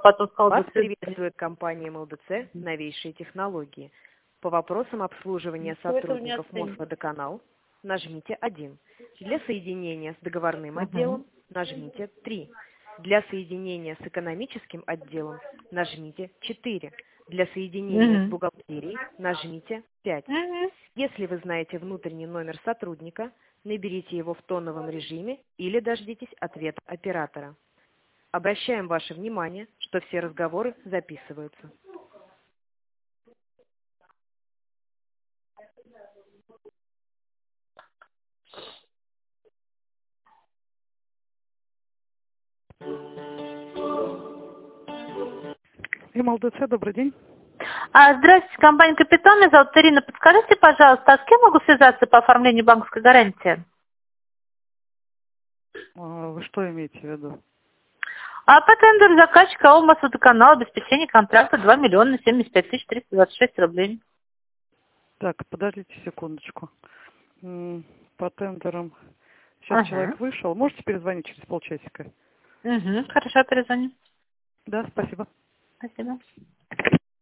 потом сказала, Вас до свидания. приветствует компания МЛДЦ «Новейшие технологии». По вопросам обслуживания Ничего этого не сотрудников оценит. Мосводоканал нажмите 1. Для соединения с договорным отделом нажмите 3. Для соединения с экономическим отделом нажмите 4. Для соединения с бухгалтерией нажмите 5. Если вы знаете внутренний номер сотрудника, наберите его в тоновом режиме или дождитесь ответа оператора. Обращаем ваше внимание, что все разговоры записываются. МЛДЦ, добрый день. Здравствуйте, компания «Капитан». Меня зовут Ирина. Подскажите, пожалуйста, с кем могу связаться по оформлению банковской гарантии? Вы что имеете в виду? По тендеру заказчика ОМО «Водоканал», обеспечение контракта 2 миллиона 75 тысяч 326 рублей. Так, подождите секундочку. По тендерам. Сейчас человек вышел. Можете перезвонить через полчасика? Хорошо, перезвоню. Да, спасибо. Спасибо.